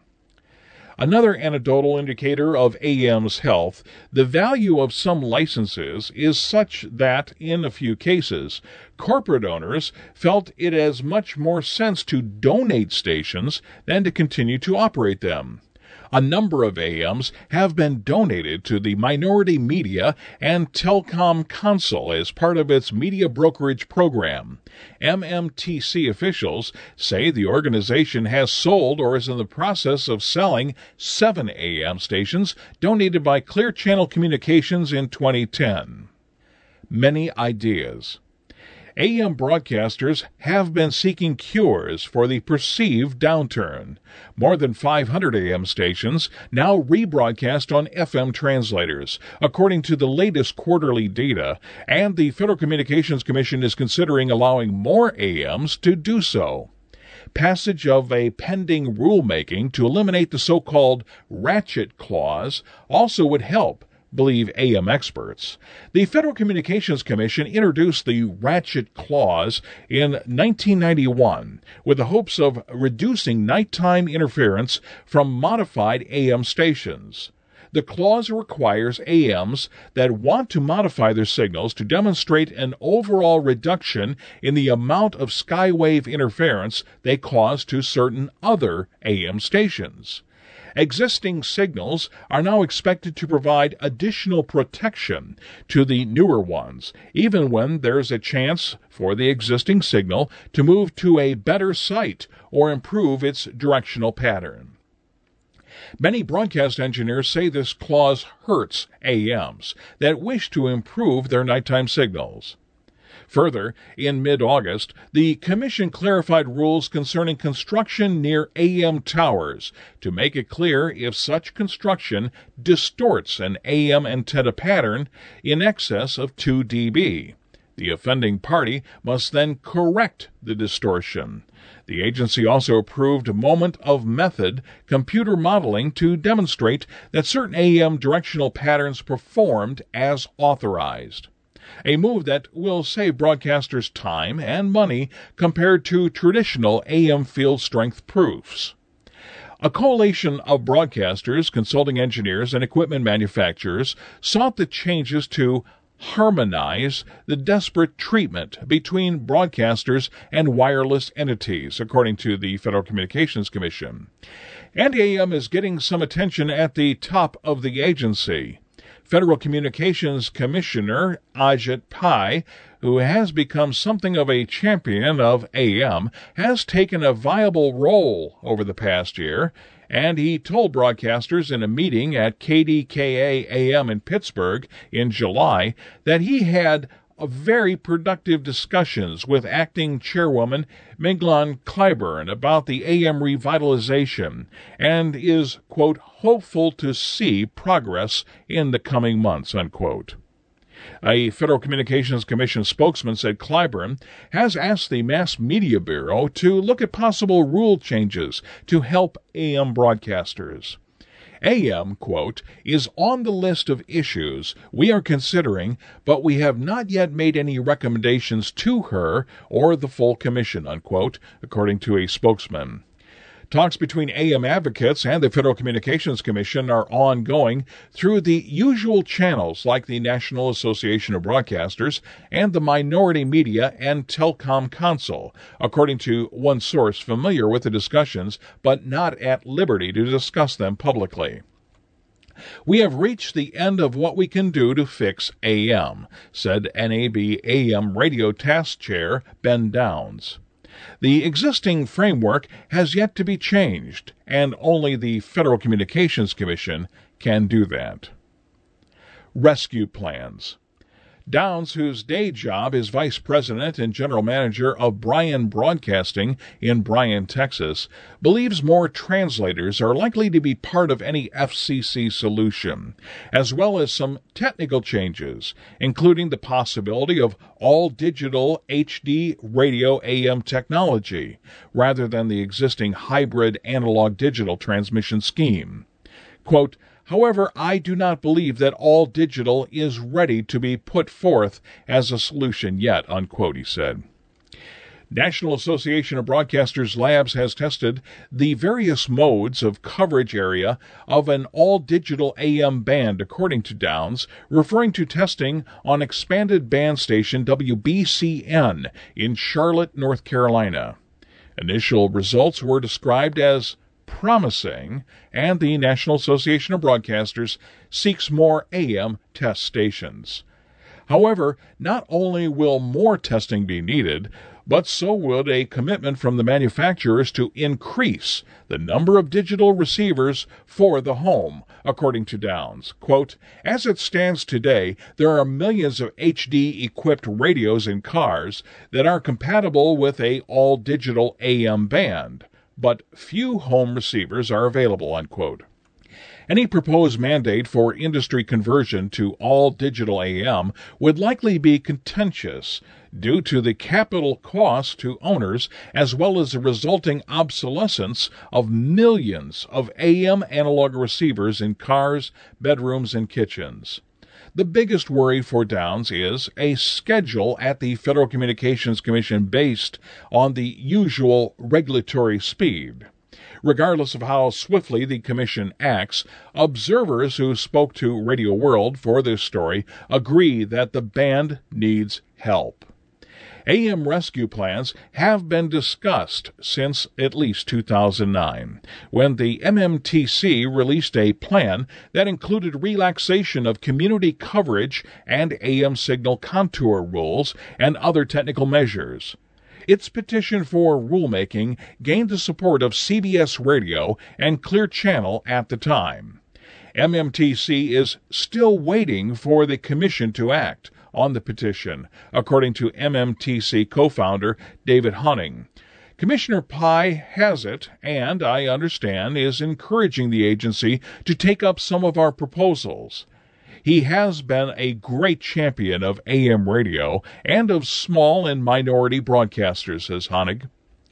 Another anecdotal indicator of A M's health, the value of some licenses is such that, in a few cases, corporate owners felt it has much more sense to donate stations than to continue to operate them. A number of A Ms have been donated to the Minority Media and Telecom Council as part of its media brokerage program. M M T C officials say the organization has sold or is in the process of selling seven A M stations donated by Clear Channel Communications in twenty ten. Many ideas. A M broadcasters have been seeking cures for the perceived downturn. More than five hundred A M stations now rebroadcast on F M translators, according to the latest quarterly data, and the Federal Communications Commission is considering allowing more A Ms to do so. Passage of a pending rulemaking to eliminate the so-called ratchet clause also would help, believe A M experts. The Federal Communications Commission introduced the ratchet clause in nineteen ninety-one with the hopes of reducing nighttime interference from modified A M stations. The clause requires A Ms that want to modify their signals to demonstrate an overall reduction in the amount of skywave interference they cause to certain other A M stations. Existing signals are now expected to provide additional protection to the newer ones, even when there's a chance for the existing signal to move to a better site or improve its directional pattern. Many broadcast engineers say this clause hurts A Ms that wish to improve their nighttime signals. Further, in mid-August, the Commission clarified rules concerning construction near A M towers to make it clear if such construction distorts an A M antenna pattern in excess of two decibels. The offending party must then correct the distortion. The agency also approved moment of method computer modeling to demonstrate that certain A M directional patterns performed as authorized. A move that will save broadcasters time and money compared to traditional A M field strength proofs. A coalition of broadcasters, consulting engineers, and equipment manufacturers sought the changes to harmonize the disparate treatment between broadcasters and wireless entities, according to the Federal Communications Commission. And A M is getting some attention at the top of the agency. Federal Communications Commissioner Ajit Pai, who has become something of a champion of A M, has taken a viable role over the past year And he told broadcasters in a meeting at K D K A A M in Pittsburgh in July that he had a very productive discussions with acting chairwoman Mignon Clyburn about the A M revitalization and is, quote, hopeful to see progress in the coming months, unquote. A Federal Communications Commission spokesman said Clyburn has asked the Mass Media Bureau to look at possible rule changes to help A M broadcasters. A M, quote, is on the list of issues we are considering, but we have not yet made any recommendations to her or the full commission, unquote, according to a spokesman. Talks between A M advocates and the Federal Communications Commission are ongoing through the usual channels like the National Association of Broadcasters and the Minority Media and Telecom Council, according to one source familiar with the discussions but not at liberty to discuss them publicly. We have reached the end of what we can do to fix A M, said N A B A M Radio Task Chair Ben Downs. The existing framework has yet to be changed, and only the Federal Communications Commission can do that. Rescue plans. Downs, whose day job is vice president and general manager of Bryan Broadcasting in Bryan, Texas, believes more translators are likely to be part of any F C C solution, as well as some technical changes, including the possibility of all-digital H D radio A M technology, rather than the existing hybrid analog-digital transmission scheme. Quote, however, I do not believe that all digital is ready to be put forth as a solution yet, unquote, he said. National Association of Broadcasters Labs has tested the various modes of coverage area of an all-digital A M band, according to Downs, referring to testing on expanded band station W B C N in Charlotte, North Carolina. Initial results were described as promising, and the National Association of Broadcasters seeks more A M test stations. However, not only will more testing be needed, but so would a commitment from the manufacturers to increase the number of digital receivers for the home, according to Downs. Quote, as it stands today, there are millions of H D-equipped radios in cars that are compatible with a all-digital A M band, but few home receivers are available, unquote. Any proposed mandate for industry conversion to all-digital A M would likely be contentious due to the capital cost to owners as well as the resulting obsolescence of millions of A M analog receivers in cars, bedrooms, and kitchens. The biggest worry for Downs is a schedule at the Federal Communications Commission based on the usual regulatory speed. Regardless of how swiftly the Commission acts, observers who spoke to Radio World for this story agree that the band needs help. A M rescue plans have been discussed since at least two thousand nine, when the M M T C released a plan that included relaxation of community coverage and A M signal contour rules and other technical measures. Its petition for rulemaking gained the support of C B S Radio and Clear Channel at the time. M M T C is still waiting for the Commission to act on the petition, according to M M T C co-founder David Hunning. Commissioner Pai has it, and I understand is encouraging the agency to take up some of our proposals. He has been a great champion of A M radio and of small and minority broadcasters, says Honig.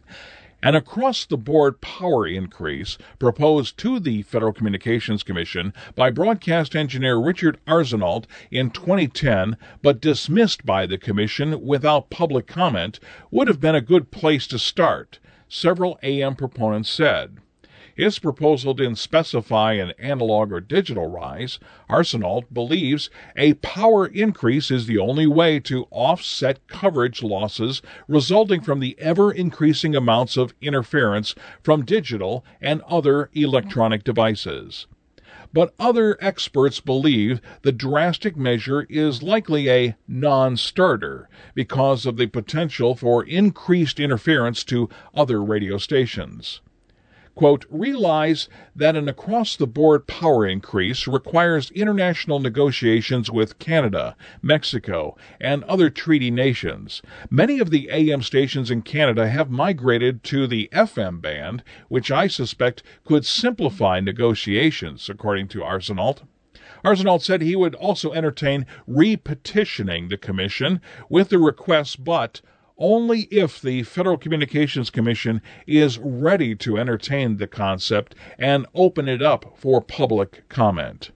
An across-the-board power increase proposed to the Federal Communications Commission by broadcast engineer Richard Arsenault in twenty ten, but dismissed by the Commission without public comment, would have been a good place to start, several A M proponents said. His proposal didn't specify an analog or digital rise. Arsenault believes a power increase is the only way to offset coverage losses resulting from the ever-increasing amounts of interference from digital and other electronic devices. But other experts believe the drastic measure is likely a non-starter because of the potential for increased interference to other radio stations. quote, realize that an across-the-board power increase requires international negotiations with Canada, Mexico, and other treaty nations. Many of the A M stations in Canada have migrated to the F M band, which I suspect could simplify negotiations, according to Arsenault. Arsenault said he would also entertain re-petitioning the Commission with the request, but only if the Federal Communications Commission is ready to entertain the concept and open it up for public comment.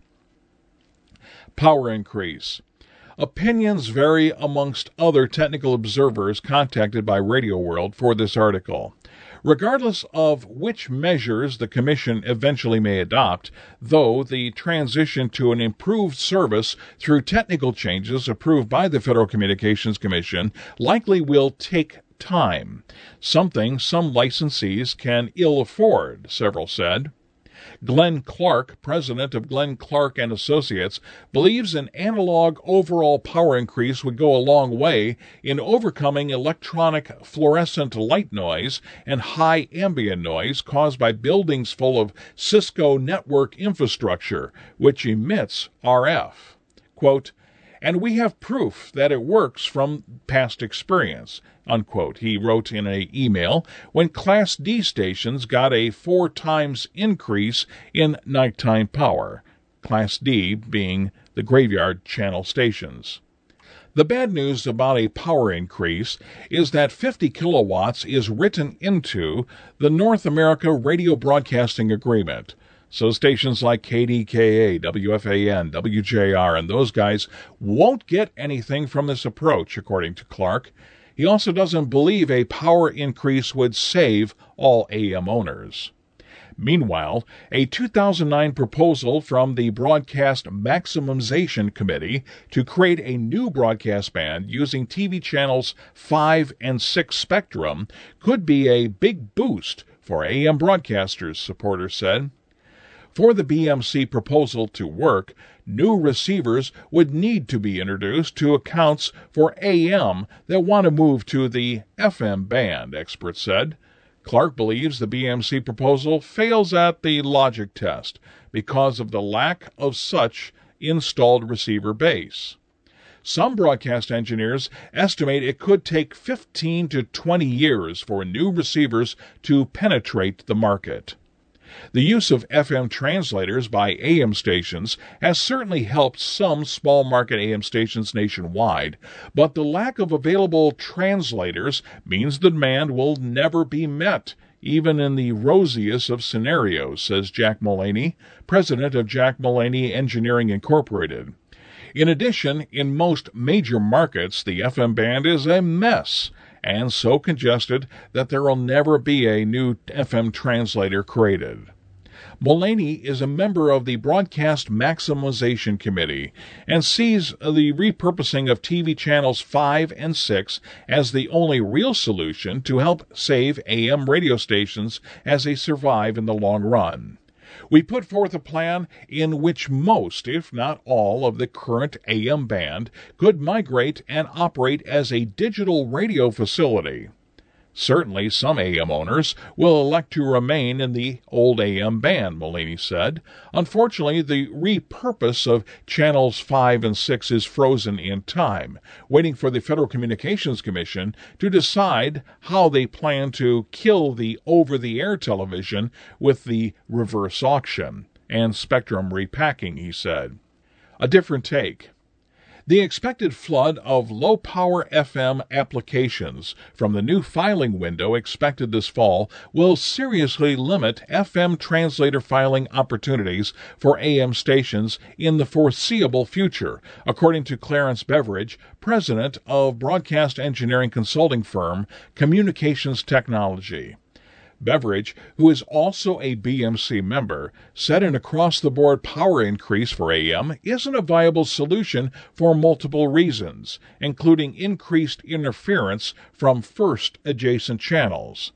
Power increase. Opinions vary amongst other technical observers contacted by Radio World for this article. Regardless of which measures the Commission eventually may adopt, though the transition to an improved service through technical changes approved by the Federal Communications Commission likely will take time, something some licensees can ill afford, several said. Glenn Clark, president of Glenn Clark and Associates, believes an analog overall power increase would go a long way in overcoming electronic fluorescent light noise and high ambient noise caused by buildings full of Cisco network infrastructure, which emits R F. Quote, and we have proof that it works from past experience, unquote, he wrote in an email when Class D stations got a four times increase in nighttime power, Class D being the graveyard channel stations. The bad news about a power increase is that fifty kilowatts is written into the North America Radio Broadcasting Agreement. So stations like K D K A, W F A N, W J R, and those guys won't get anything from this approach, according to Clark. He also doesn't believe a power increase would save all A M owners. Meanwhile, a two thousand nine proposal from the Broadcast Maximization Committee to create a new broadcast band using T V channels five and six spectrum could be a big boost for A M broadcasters, supporters said. For the B M C proposal to work, new receivers would need to be introduced to accounts for A M that want to move to the F M band, experts said. Clark believes the B M C proposal fails at the logic test because of the lack of such installed receiver base. Some broadcast engineers estimate it could take fifteen to twenty years for new receivers to penetrate the market. The use of F M translators by A M stations has certainly helped some small market A M stations nationwide, but the lack of available translators means the demand will never be met, even in the rosiest of scenarios, says Jack Mullaney, president of Jack Mullaney Engineering Incorporated. In addition, in most major markets, the F M band is a mess, and so congested that there will never be a new F M translator created. Mullaney is a member of the Broadcast Maximization Committee and sees the repurposing of T V channels five and six as the only real solution to help save A M radio stations as they survive in the long run. We put forth a plan in which most, if not all, of the current A M band could migrate and operate as a digital radio facility. Certainly, some A M owners will elect to remain in the old A M band, Mullaney said. Unfortunately, the repurpose of channels five and six is frozen in time, waiting for the Federal Communications Commission to decide how they plan to kill the over-the-air television with the reverse auction and spectrum repacking, he said. A different take. The expected flood of low-power F M applications from the new filing window expected this fall will seriously limit F M translator filing opportunities for A M stations in the foreseeable future, according to Clarence Beveridge, president of broadcast engineering consulting firm Communications Technology. Beveridge, who is also a B M C member, said an across-the-board power increase for A M isn't a viable solution for multiple reasons, including increased interference from first adjacent channels.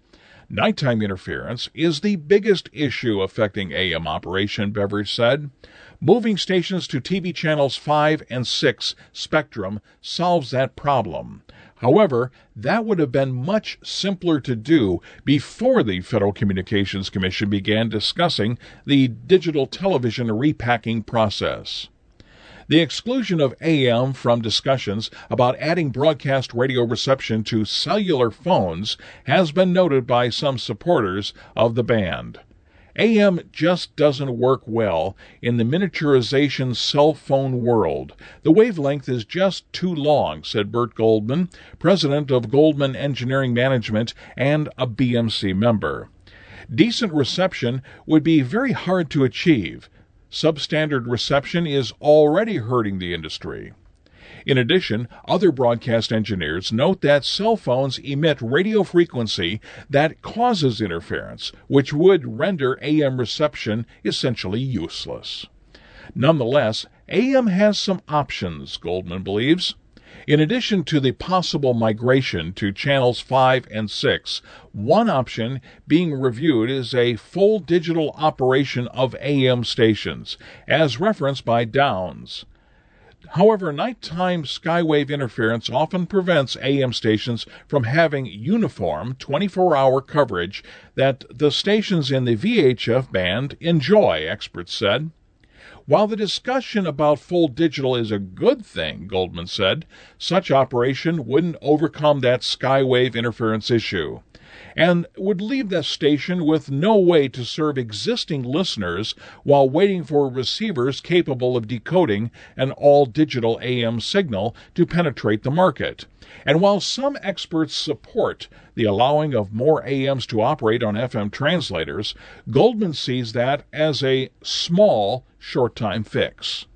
Nighttime interference is the biggest issue affecting A M operation, Beveridge said. Moving stations to T V channels five and six spectrum solves that problem. However, that would have been much simpler to do before the Federal Communications Commission began discussing the digital television repacking process. The exclusion of A M from discussions about adding broadcast radio reception to cellular phones has been noted by some supporters of the band. A M just doesn't work well in the miniaturization cell phone world. The wavelength is just too long, said Bert Goldman, president of Goldman Engineering Management and a B M C member. Decent reception would be very hard to achieve. Substandard reception is already hurting the industry. In addition, other broadcast engineers note that cell phones emit radio frequency that causes interference, which would render A M reception essentially useless. Nonetheless, A M has some options, Goldman believes. In addition to the possible migration to channels five and six, one option being reviewed is a full digital operation of A M stations, as referenced by Downs. However, nighttime skywave interference often prevents A M stations from having uniform twenty-four hour coverage that the stations in the V H F band enjoy, experts said. While the discussion about full digital is a good thing, Goldman said, such operation wouldn't overcome that skywave interference issue, and would leave the station with no way to serve existing listeners while waiting for receivers capable of decoding an all-digital A M signal to penetrate the market. And while some experts support the allowing of more A Ms to operate on F M translators, Goldman sees that as a small, short-time fix.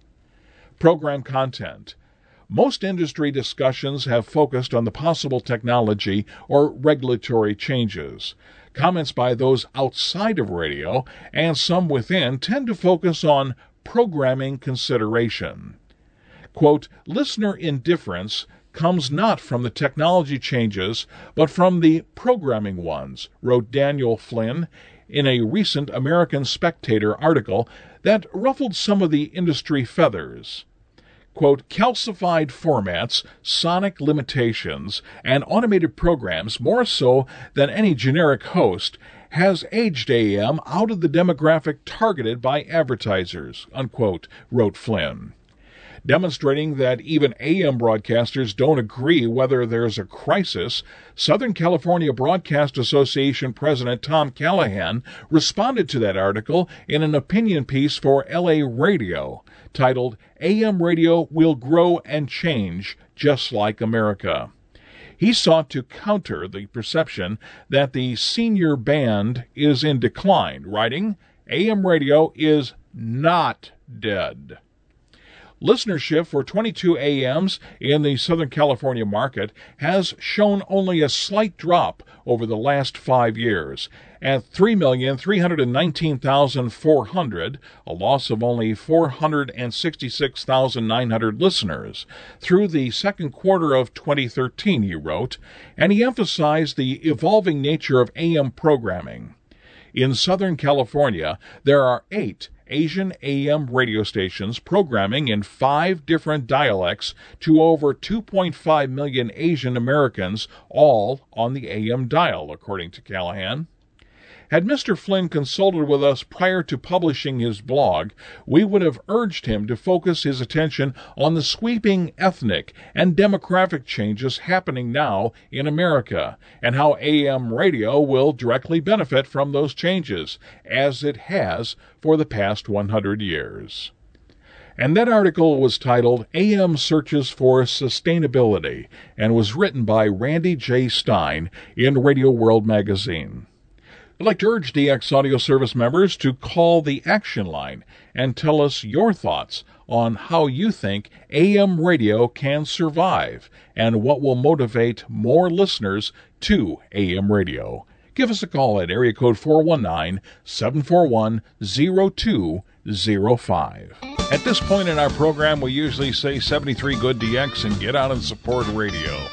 Program content. Most industry discussions have focused on the possible technology or regulatory changes. Comments by those outside of radio and some within tend to focus on programming consideration. Quote, listener indifference comes not from the technology changes, but from the programming ones, wrote Daniel Flynn in a recent American Spectator article that ruffled some of the industry feathers. Quote, calcified formats, sonic limitations, and automated programs, more so than any generic host, has aged A M out of the demographic targeted by advertisers, unquote, wrote Flynn. Demonstrating that even A M broadcasters don't agree whether there's a crisis, Southern California Broadcast Association President Tom Callahan responded to that article in an opinion piece for L A Radio, titled, A M Radio Will Grow and Change Just Like America. He sought to counter the perception that the senior band is in decline, writing, A M radio is not dead. Listenership for twenty-two A Ms in the Southern California market has shown only a slight drop over the last five years, at three million three hundred nineteen thousand four hundred, a loss of only four hundred sixty-six thousand nine hundred listeners, through the second quarter of twenty thirteen, he wrote, and he emphasized the evolving nature of A M programming. In Southern California, there are eight Asian A M radio stations programming in five different dialects to over two point five million Asian Americans, all on the A M dial, according to Callahan. Had Mister Flynn consulted with us prior to publishing his blog, we would have urged him to focus his attention on the sweeping ethnic and demographic changes happening now in America, and how A M radio will directly benefit from those changes, as it has for the past one hundred years. And that article was titled A M Searches for Sustainability and was written by Randy J. Stein in Radio World magazine. I'd like to urge D X Audio Service members to call the action line and tell us your thoughts on how you think A M radio can survive and what will motivate more listeners to A M radio. Give us a call at area code four one nine, seven four one, zero two zero five. At this point in our program, we usually say seventy-three good D X and get out and support radio.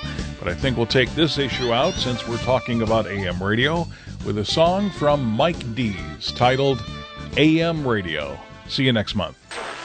But I think we'll take this issue out since we're talking about A M radio with a song from Mike Dees titled A M Radio. See you next month.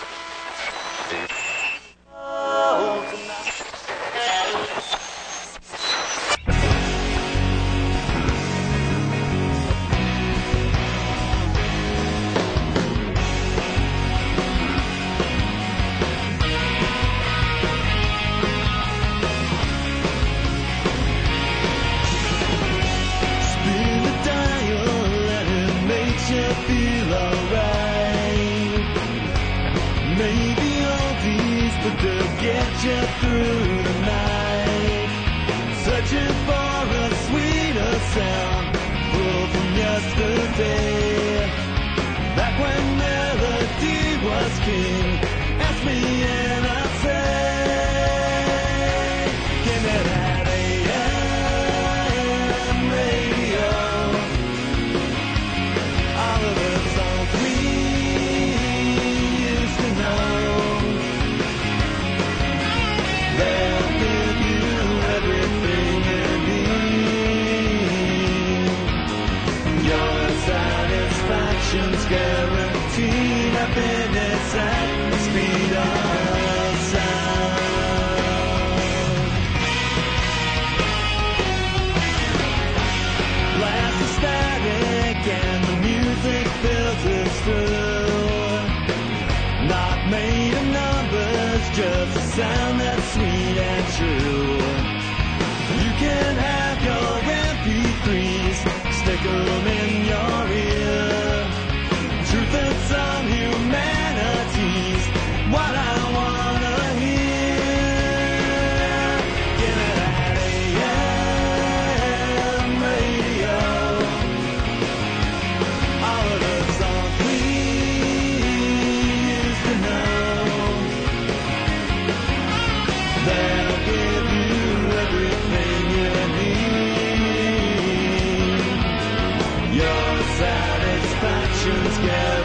Guaranteed happiness at the speed of sound. Blast is static and the music filters through. Not made of numbers, just a sound that's sweet and true. You can have your M P threes, stick 'em in your ear. Truth and some humanities, what I wanna hear. Give me that A M radio. All of the songs we used to know. They'll give you everything you need. Your satisfaction's guaranteed.